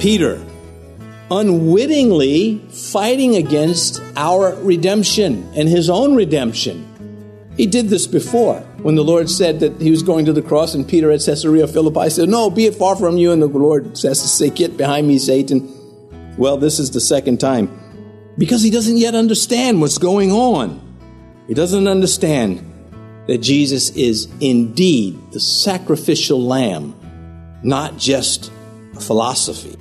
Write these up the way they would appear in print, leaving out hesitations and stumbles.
Peter, unwittingly fighting against our redemption and his own redemption. He did this before when the Lord said that he was going to the cross, and Peter at Caesarea Philippi said, "No, be it far from you." And the Lord says to say, "Get behind me, Satan." Well, this is the second time, because he doesn't yet understand what's going on. He doesn't understand that Jesus is indeed the sacrificial lamb, not just a philosophy.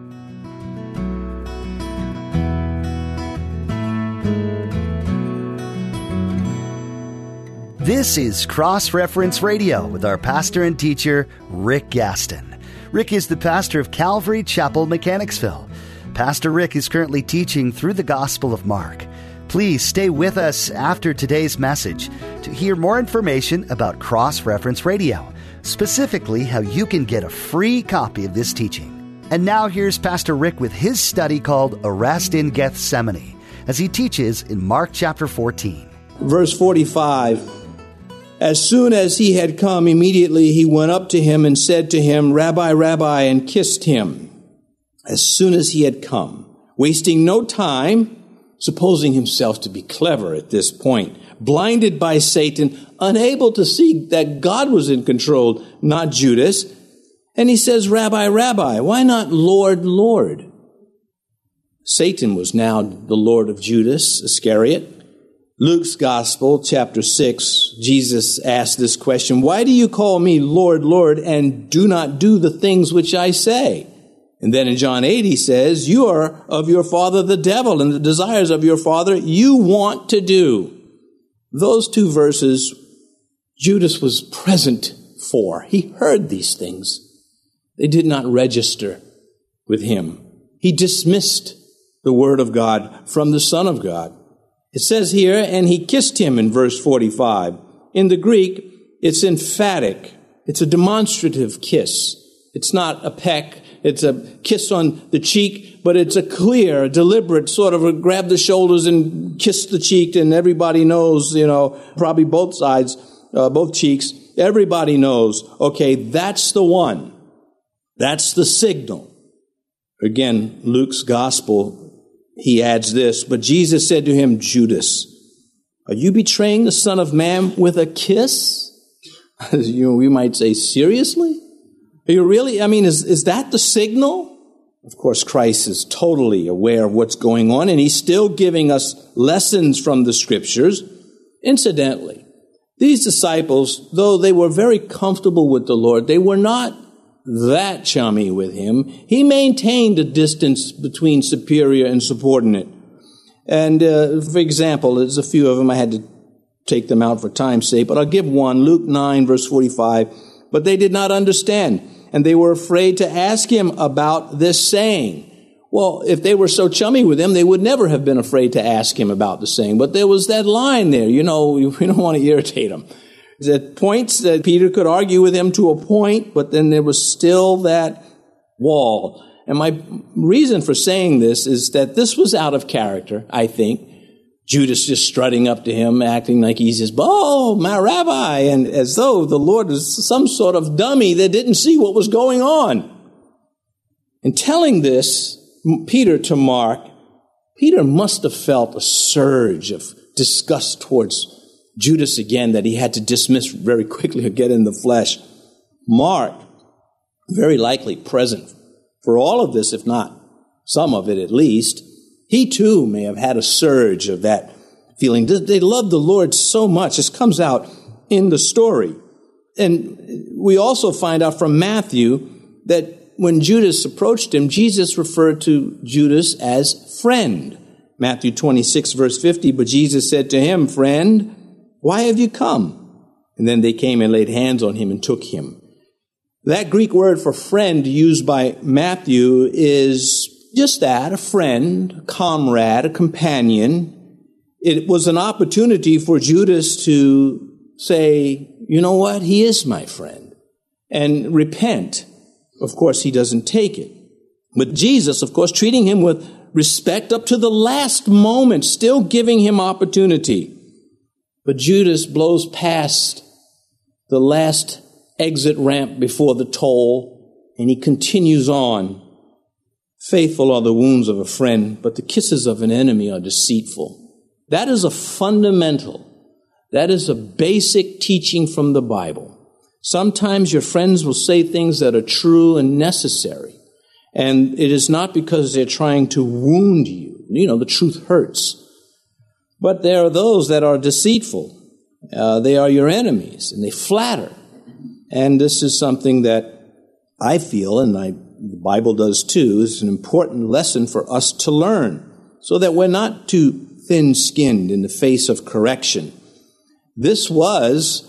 This is Cross-Reference Radio with our pastor and teacher, Rick Gaston. Rick is the pastor of Calvary Chapel, Mechanicsville. Pastor Rick is currently teaching through the Gospel of Mark. Please stay with us after today's message to hear more information about Cross-Reference Radio, specifically how you can get a free copy of this teaching. And now here's Pastor Rick with his study called A Rest in Gethsemane, as he teaches in Mark chapter 14. Verse 45, "As soon as he had come, immediately he went up to him and said to him, 'Rabbi, Rabbi,' and kissed him." As soon as he had come, wasting no time, supposing himself to be clever at this point, blinded by Satan, unable to see that God was in control, not Judas. And he says, "Rabbi, Rabbi," why not Lord, Lord? Satan was now the Lord of Judas Iscariot. Luke's Gospel, chapter 6, Jesus asked this question, "Why do you call me Lord, Lord, and do not do the things which I say?" And then in John 8, he says, "You are of your father the devil, and the desires of your father you want to do." Those two verses, Judas was present for. He heard these things. They did not register with him. He dismissed the word of God from the Son of God. It says here, "And he kissed him" in verse 45. In the Greek, it's emphatic. It's a demonstrative kiss. It's not a peck. It's a kiss on the cheek, but it's a clear, deliberate sort of a grab the shoulders and kiss the cheek, and everybody knows, probably both sides, both cheeks. Everybody knows, okay, that's the one. That's the signal. Again, Luke's Gospel, he adds this, "But Jesus said to him, 'Judas, are you betraying the Son of Man with a kiss?'" We might say, seriously? Are you really? Is that the signal? Of course, Christ is totally aware of what's going on, and he's still giving us lessons from the Scriptures. Incidentally, these disciples, though they were very comfortable with the Lord, they were not that chummy with him. He maintained a distance between superior and subordinate. And for example, there's a few of them. I had to take them out for time's sake, but I'll give one. Luke 9, verse 45. "But they did not understand, and they were afraid to ask him about this saying." Well, if they were so chummy with him, they would never have been afraid to ask him about the saying. But there was that line there, we don't want to irritate him. At points that Peter could argue with him to a point, but then there was still that wall. And my reason for saying this is that this was out of character, I think. Judas just strutting up to him, acting like he's just, "Oh, my rabbi," and as though the Lord was some sort of dummy that didn't see what was going on. In telling this, Peter to Mark, Peter must have felt a surge of disgust towards Judas again that he had to dismiss very quickly or get in the flesh. Mark, very likely present for all of this, if not some of it at least, he too may have had a surge of that feeling. They loved the Lord so much. This comes out in the story. And we also find out from Matthew that when Judas approached him, Jesus referred to Judas as friend. Matthew 26, verse 50, "But Jesus said to him, 'Friend, why have you come?' And then they came and laid hands on him and took him." That Greek word for friend used by Matthew is just that, a friend, a comrade, a companion. It was an opportunity for Judas to say, "You know what? He is my friend," and repent. Of course, he doesn't take it. But Jesus, of course, treating him with respect up to the last moment, still giving him opportunity. But Judas blows past the last exit ramp before the toll, and he continues on. Faithful are the wounds of a friend, but the kisses of an enemy are deceitful. That is a fundamental, that is a basic teaching from the Bible. Sometimes your friends will say things that are true and necessary, and it is not because they're trying to wound you. You know, the truth hurts. But there are those that are deceitful. They are your enemies, and they flatter. And this is something that I feel, and the Bible does too, is an important lesson for us to learn, so that we're not too thin-skinned in the face of correction. This was,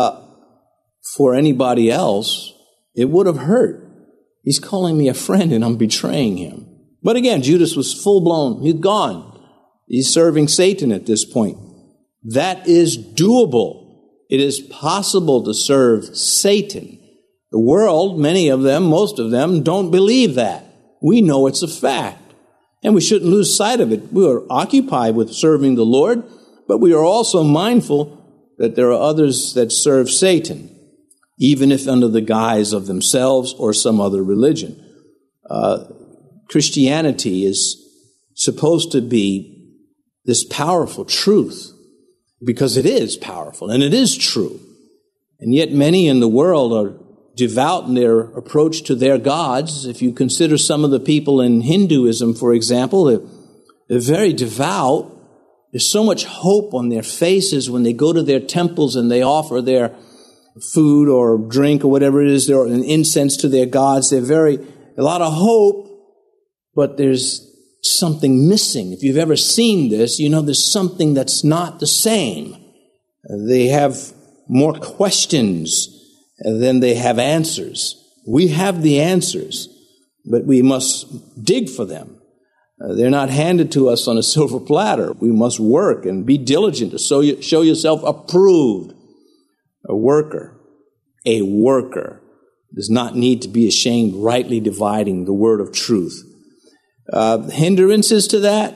for anybody else, it would have hurt. He's calling me a friend and I'm betraying him. But again, Judas was full-blown. He's gone. He's serving Satan at this point. That is doable. It is possible to serve Satan. The world, many of them, most of them, don't believe that. We know it's a fact. And we shouldn't lose sight of it. We are occupied with serving the Lord, but we are also mindful that there are others that serve Satan, even if under the guise of themselves or some other religion. Christianity is supposed to be this powerful truth, because it is powerful and it is true. And yet many in the world are devout in their approach to their gods. If you consider some of the people in Hinduism, for example, they're very devout. There's so much hope on their faces when they go to their temples and they offer their food or drink or whatever it is, or an incense to their gods. They're a lot of hope, but there's something missing. If you've ever seen this, you know there's something that's not the same. They have more questions than they have answers. We have the answers, but we must dig for them. They're not handed to us on a silver platter. We must work and be diligent to show yourself approved. A worker does not need to be ashamed, rightly dividing the word of truth. Hindrances to that,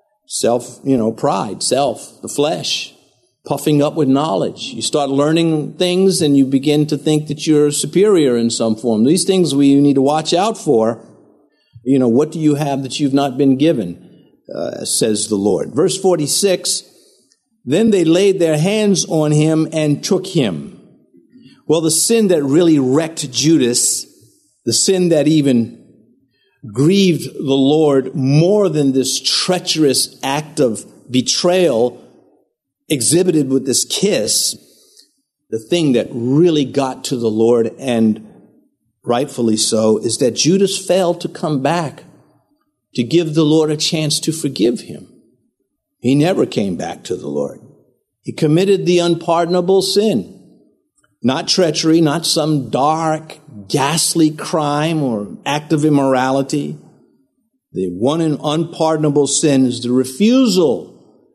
pride, the flesh, puffing up with knowledge. You start learning things and you begin to think that you're superior in some form. These things we need to watch out for. What do you have that you've not been given, says the Lord. Verse 46, then they laid their hands on him and took him. Well, the sin that really wrecked Judas, the sin that even grieved the Lord more than this treacherous act of betrayal exhibited with this kiss, the thing that really got to the Lord, and rightfully so, is that Judas failed to come back to give the Lord a chance to forgive him. He never came back to the Lord. He committed the unpardonable sin. Not treachery, not some dark, ghastly crime or act of immorality. The one and unpardonable sin is the refusal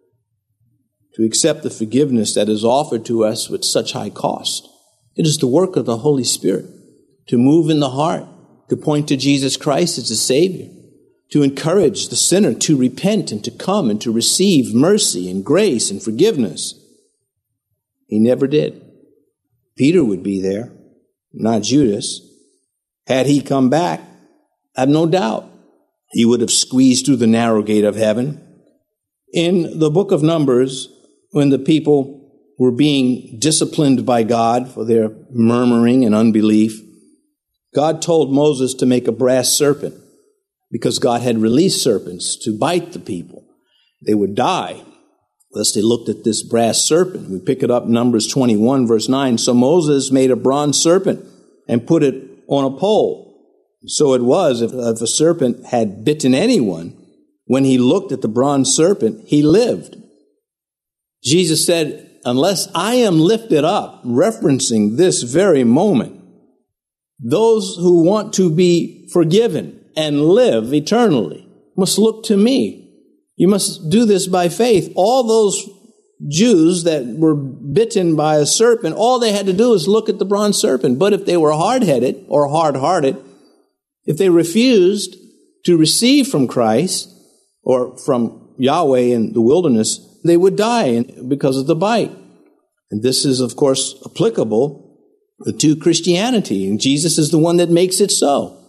to accept the forgiveness that is offered to us with such high cost. It is the work of the Holy Spirit to move in the heart, to point to Jesus Christ as the Savior, to encourage the sinner to repent and to come and to receive mercy and grace and forgiveness. He never did. Peter would be there, not Judas. Had he come back, I have no doubt he would have squeezed through the narrow gate of heaven. In the book of Numbers, when the people were being disciplined by God for their murmuring and unbelief, God told Moses to make a brass serpent because God had released serpents to bite the people. They would die unless they looked at this brass serpent. We pick it up in Numbers 21, verse 9. So Moses made a bronze serpent and put it on a pole. So it was, if a serpent had bitten anyone, when he looked at the bronze serpent, he lived. Jesus said, unless I am lifted up, referencing this very moment, those who want to be forgiven and live eternally must look to me. You must do this by faith. All those Jews that were bitten by a serpent, all they had to do is look at the bronze serpent. But if they were hard-headed or hard-hearted, if they refused to receive from Christ or from Yahweh in the wilderness, they would die because of the bite. And this is, of course, applicable to Christianity. And Jesus is the one that makes it so.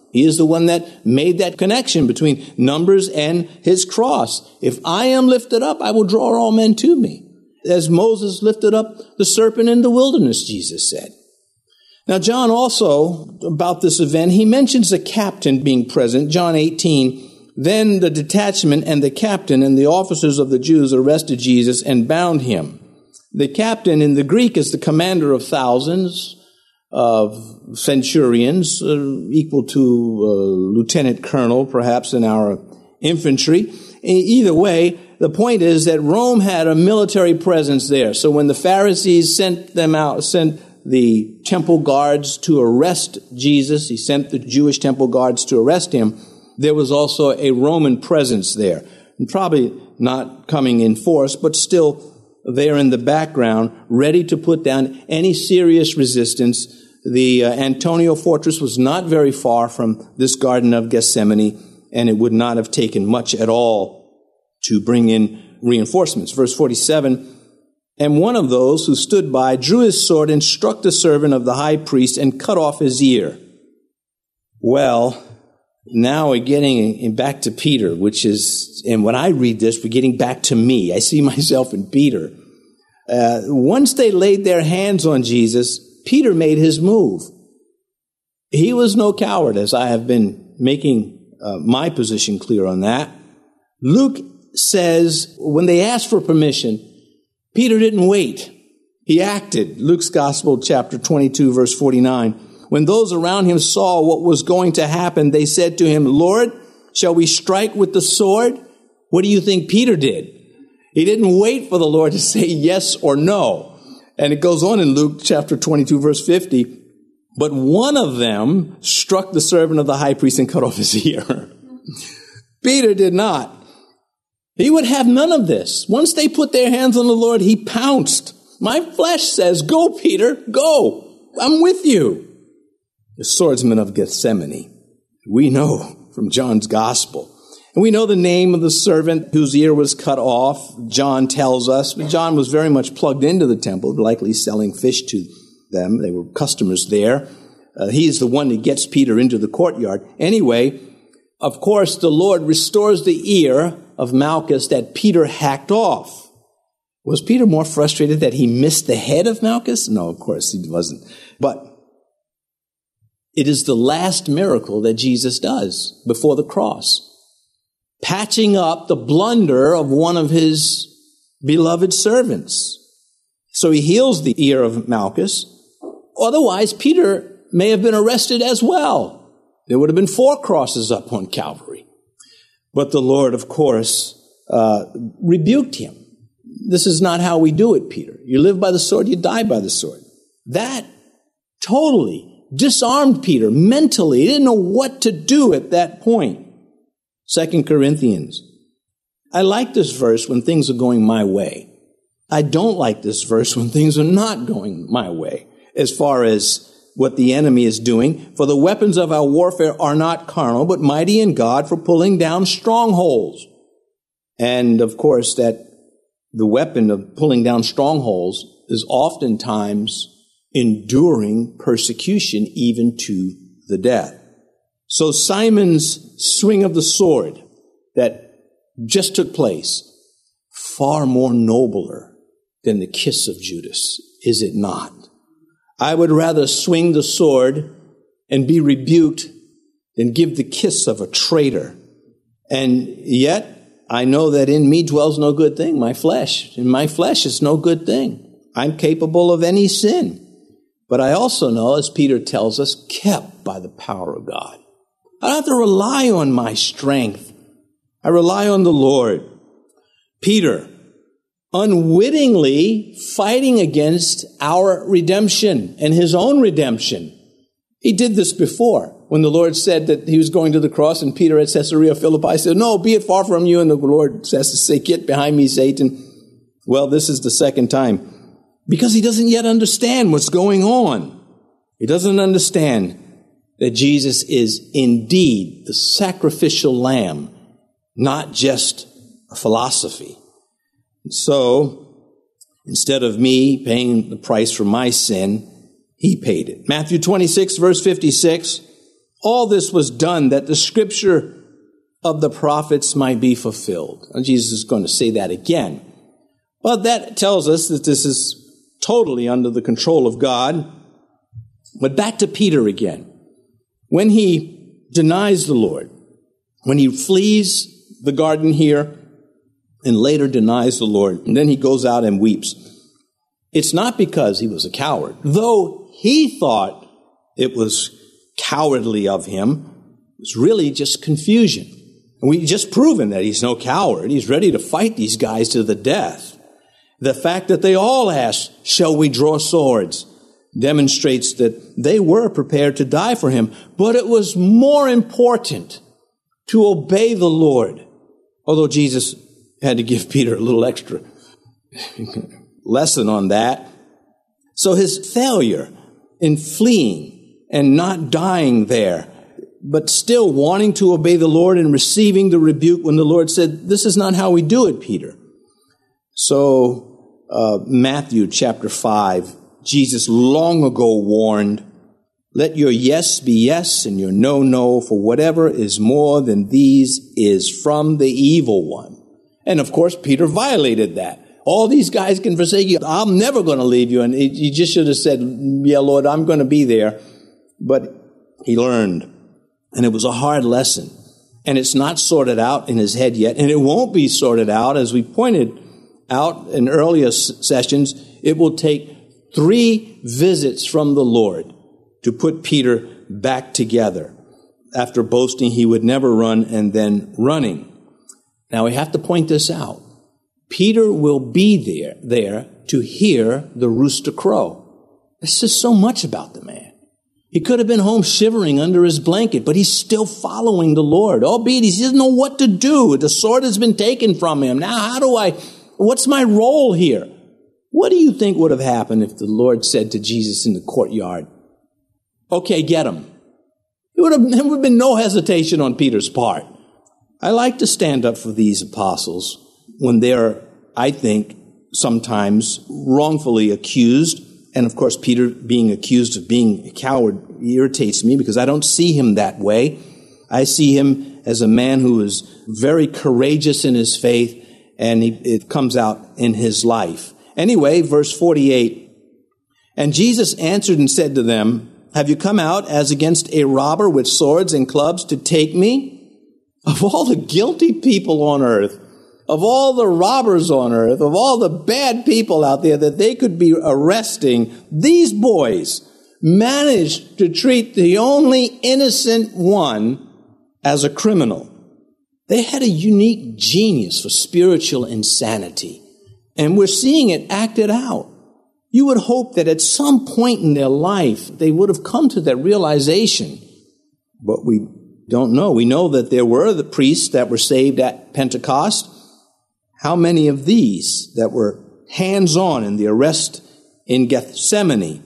He is the one that made that connection between numbers and his cross. If I am lifted up, I will draw all men to me. As Moses lifted up the serpent in the wilderness, Jesus said. Now, John also, about this event, he mentions a captain being present. John 18, then the detachment and the captain and the officers of the Jews arrested Jesus and bound him. The captain in the Greek is the commander of thousands of centurions, equal to lieutenant colonel, perhaps in our infantry. Either way, the point is that Rome had a military presence there. So when the Pharisees sent the temple guards to arrest Jesus, he sent the Jewish temple guards to arrest him, there was also a Roman presence there. And probably not coming in force, but still there in the background, ready to put down any serious resistance. The Antonia fortress was not very far from this Garden of Gethsemane, and it would not have taken much at all to bring in reinforcements. Verse 47, and one of those who stood by drew his sword and struck the servant of the high priest and cut off his ear. Well, now we're getting back to Peter, which is, and when I read this, we're getting back to me. I see myself in Peter. Once they laid their hands on Jesus, Peter made his move. He was no coward, as I have been making my position clear on that. Luke says when they asked for permission, Peter didn't wait. He acted. Luke's Gospel, chapter 22, verse 49. When those around him saw what was going to happen, they said to him, Lord, shall we strike with the sword? What do you think Peter did? He didn't wait for the Lord to say yes or no. And it goes on in Luke chapter 22, verse 50. But one of them struck the servant of the high priest and cut off his ear. Peter did not. He would have none of this. Once they put their hands on the Lord, he pounced. My flesh says, go, Peter, go. I'm with you. The swordsman of Gethsemane. We know from John's gospel. And we know the name of the servant whose ear was cut off. John tells us. John was very much plugged into the temple, likely selling fish to them. They were customers there. He's the one that gets Peter into the courtyard. Anyway, of course, the Lord restores the ear of Malchus that Peter hacked off. Was Peter more frustrated that he missed the head of Malchus? No, of course he wasn't. But it is the last miracle that Jesus does before the cross, patching up the blunder of one of his beloved servants. So he heals the ear of Malchus. Otherwise, Peter may have been arrested as well. There would have been 4 crosses up on Calvary. But the Lord, of course, rebuked him. This is not how we do it, Peter. You live by the sword, you die by the sword. That totally disarmed Peter mentally. He didn't know what to do at that point. 2 Corinthians. I like this verse when things are going my way. I don't like this verse when things are not going my way, as far as what the enemy is doing. For the weapons of our warfare are not carnal, but mighty in God for pulling down strongholds. And of course, that the weapon of pulling down strongholds is oftentimes enduring persecution, even to the death. So Simon's swing of the sword that just took place, far more nobler than the kiss of Judas, is it not? I would rather swing the sword and be rebuked than give the kiss of a traitor. And yet, I know that in me dwells no good thing, my flesh. In my flesh is no good thing. I'm capable of any sin. But I also know, as Peter tells us, kept by the power of God. I don't have to rely on my strength. I rely on the Lord. Peter, unwittingly fighting against our redemption and his own redemption. He did this before when the Lord said that he was going to the cross, and Peter at Caesarea Philippi said, no, be it far from you. And the Lord says to say, get behind me, Satan. Well, this is the second time because he doesn't yet understand what's going on. He doesn't understand that Jesus is indeed the sacrificial lamb, not just a philosophy. So, instead of me paying the price for my sin, he paid it. Matthew 26, verse 56, All this was done that the scripture of the prophets might be fulfilled. And Jesus is going to say that again. But that tells us that this is totally under the control of God. But back to Peter again. When he denies the Lord, when he flees the garden here and later denies the Lord, and then he goes out and weeps, it's not because he was a coward, though he thought it was cowardly of him. It was really just confusion. And we've just proven that he's no coward. He's ready to fight these guys to the death. The fact that they all asked, shall we draw swords, demonstrates that they were prepared to die for him. But it was more important to obey the Lord. Although Jesus had to give Peter a little extra lesson on that. So his failure in fleeing and not dying there, but still wanting to obey the Lord and receiving the rebuke when the Lord said, this is not how we do it, Peter. So Matthew chapter 5, Jesus long ago warned, let your yes be yes and your no, no, for whatever is more than these is from the evil one. And of course, Peter violated that. All these guys can forsake you. I'm never going to leave you. And he just should have said, yeah, Lord, I'm going to be there. But he learned. And it was a hard lesson. And it's not sorted out in his head yet. And it won't be sorted out, as we pointed out in earlier sessions. It will take 3 visits from the Lord to put Peter back together after boasting he would never run and then running. Now we have to point this out. Peter will be there to hear the rooster crow. This says so much about the man. He could have been home shivering under his blanket, but he's still following the Lord. Albeit he doesn't know what to do. The sword has been taken from him. Now what's my role here? What do you think would have happened if the Lord said to Jesus in the courtyard, okay, get him? There would have been no hesitation on Peter's part. I like to stand up for these apostles when they're, I think, sometimes wrongfully accused. And of course, Peter being accused of being a coward irritates me because I don't see him that way. I see him as a man who is very courageous in his faith, and it comes out in his life. Anyway, verse 48, and Jesus answered and said to them, have you come out as against a robber with swords and clubs to take me? Of all the guilty people on earth, of all the robbers on earth, of all the bad people out there that they could be arresting, these boys managed to treat the only innocent one as a criminal. They had a unique genius for spiritual insanity, and we're seeing it acted out. You would hope that at some point in their life they would have come to that realization, but we don't know. We know that there were the priests that were saved at Pentecost. How many of these that were hands-on in the arrest in Gethsemane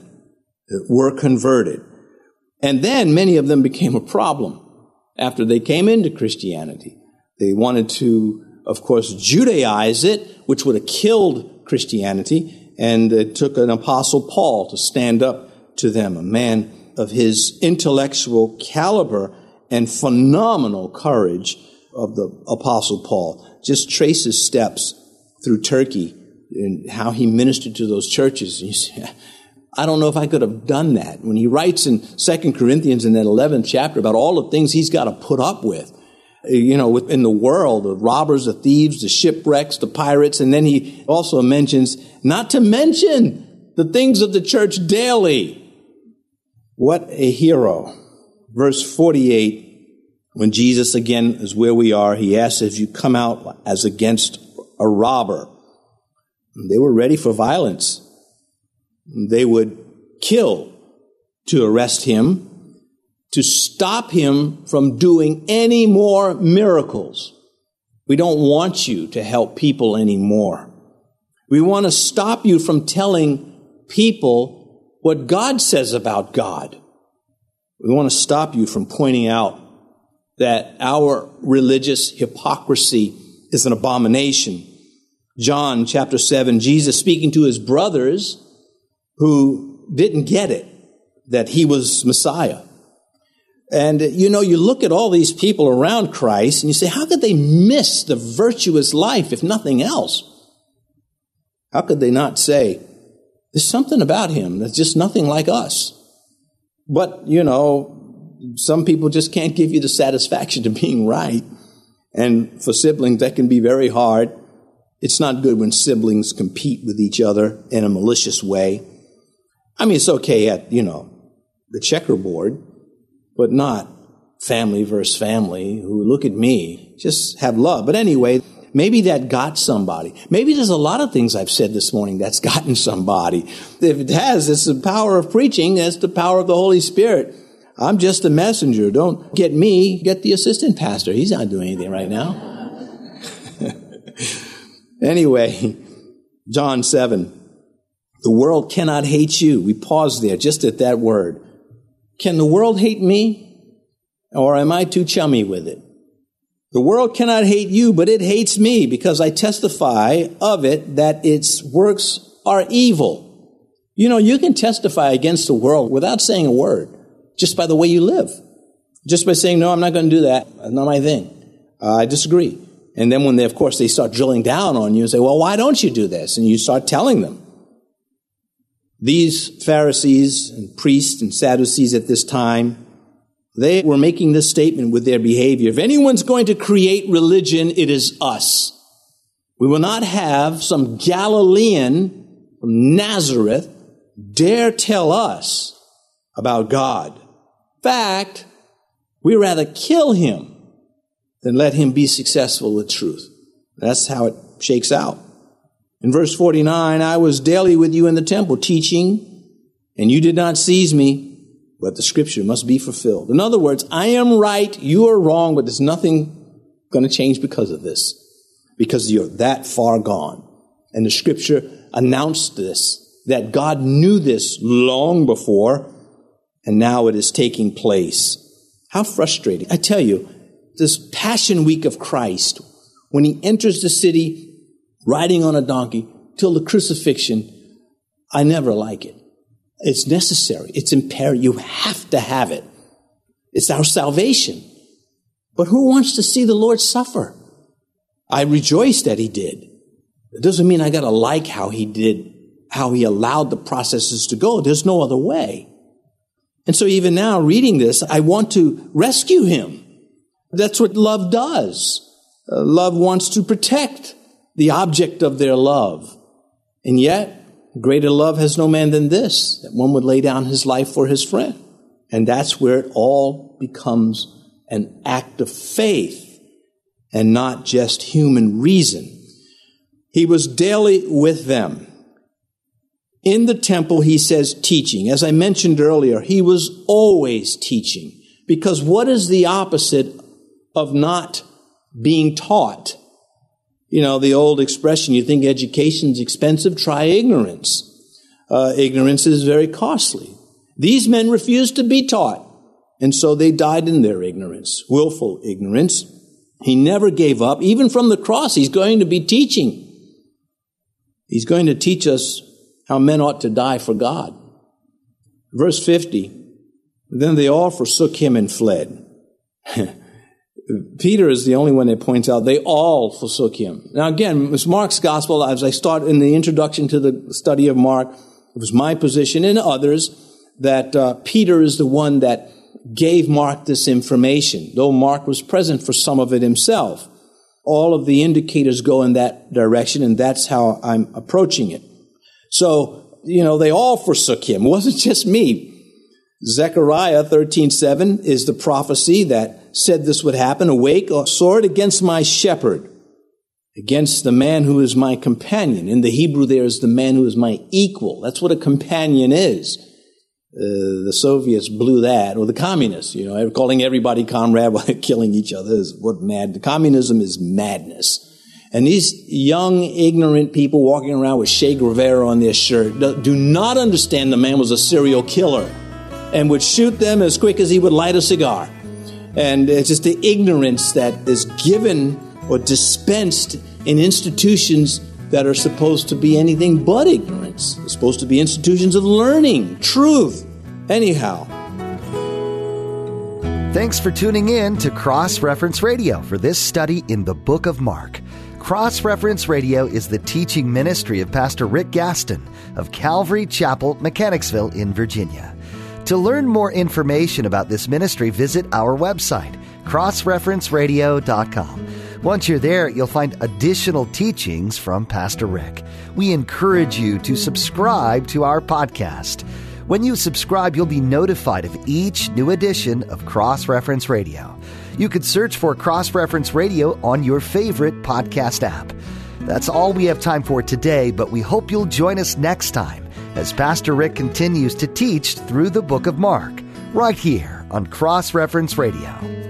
were converted? And then many of them became a problem after they came into Christianity. They wanted to, of course, Judaize it, which would have killed Christianity, and it took an apostle Paul to stand up to them, a man of his intellectual caliber and phenomenal courage of the apostle Paul. Just trace his steps through Turkey and how he ministered to those churches. And you say, I don't know if I could have done that. When he writes in 2 Corinthians in that 11th chapter about all the things he's got to put up with, within the world, the robbers, the thieves, the shipwrecks, the pirates, and then he also mentions, not to mention the things of the church daily. What a hero. Verse 48, when Jesus again is where we are, he asks if you come out as against a robber. They were ready for violence. They would kill to arrest him, to stop him from doing any more miracles. We don't want you to help people anymore. We want to stop you from telling people what God says about God. We want to stop you from pointing out that our religious hypocrisy is an abomination. John chapter 7, Jesus speaking to his brothers who didn't get it, that he was Messiah. And, you look at all these people around Christ and you say, how could they miss the virtuous life if nothing else? How could they not say, there's something about him that's just nothing like us? But, some people just can't give you the satisfaction of being right. And for siblings, that can be very hard. It's not good when siblings compete with each other in a malicious way. I mean, it's okay at, the checkerboard, but not family versus family who look at me, just have love. But anyway, maybe that got somebody. Maybe there's a lot of things I've said this morning that's gotten somebody. If it has, it's the power of preaching. It's the power of the Holy Spirit. I'm just a messenger. Don't get me. Get the assistant pastor. He's not doing anything right now. Anyway, John 7. The world cannot hate you. We pause there just at that word. Can the world hate me? Or am I too chummy with it? The world cannot hate you, but it hates me because I testify of it that its works are evil. You can testify against the world without saying a word, just by the way you live. Just by saying, no, I'm not going to do that. That's not my thing. I disagree. And then when they start drilling down on you and say, well, why don't you do this? And you start telling them. These Pharisees and priests and Sadducees at this time, they were making this statement with their behavior. If anyone's going to create religion, it is us. We will not have some Galilean from Nazareth dare tell us about God. In fact, we'd rather kill him than let him be successful with truth. That's how it shakes out. In verse 49, I was daily with you in the temple teaching, and you did not seize me, but the scripture must be fulfilled. In other words, I am right, you are wrong, but there's nothing going to change because of this, because you're that far gone. And the scripture announced this, that God knew this long before, and now it is taking place. How frustrating. I tell you, this Passion Week of Christ, when he enters the city riding on a donkey till the crucifixion, I never like it. It's necessary. It's imperative. You have to have it. It's our salvation. But who wants to see the Lord suffer? I rejoice that he did. It doesn't mean I got to like how he did, how he allowed the processes to go. There's no other way. And so even now, reading this, I want to rescue him. That's what love does. Love wants to protect the object of their love. And yet, greater love has no man than this, that one would lay down his life for his friend. And that's where it all becomes an act of faith and not just human reason. He was daily with them. In the temple, he says, teaching. As I mentioned earlier, he was always teaching. Because what is the opposite of not being taught? The old expression, you think education's expensive? Try ignorance. Ignorance is very costly. These men refused to be taught, and so they died in their ignorance, willful ignorance. He never gave up. Even from the cross, he's going to be teaching. He's going to teach us how men ought to die for God. Verse 50, then they all forsook him and fled. Peter is the only one that points out they all forsook him. Now again, it's Mark's gospel. As I start in the introduction to the study of Mark, it was my position and others that Peter is the one that gave Mark this information, though Mark was present for some of it himself. All of the indicators go in that direction, and that's how I'm approaching it. So, they all forsook him. It wasn't just me. Zechariah 13:7 is the prophecy that said this would happen. Awake, a sword against my shepherd, against the man who is my companion. In the Hebrew, there is the man who is my equal. That's what a companion is. The Soviets blew that, or the communists, calling everybody comrade while killing each other is what mad. Communism is madness. And these young, ignorant people walking around with Che Guevara on their shirt do not understand the man was a serial killer and would shoot them as quick as he would light a cigar. And it's just the ignorance that is given or dispensed in institutions that are supposed to be anything but ignorance. They're supposed to be institutions of learning, truth. Anyhow, Thanks for tuning in to Cross Reference Radio for this study in the book of Mark. Cross Reference Radio is the teaching ministry of Pastor Rick Gaston of Calvary Chapel, Mechanicsville in Virginia. To learn more information about this ministry, visit our website, crossreferenceradio.com. Once you're there, you'll find additional teachings from Pastor Rick. We encourage you to subscribe to our podcast. When you subscribe, you'll be notified of each new edition of Cross Reference Radio. You could search for Cross Reference Radio on your favorite podcast app. That's all we have time for today, but we hope you'll join us next time as Pastor Rick continues to teach through the book of Mark, right here on Cross Reference Radio.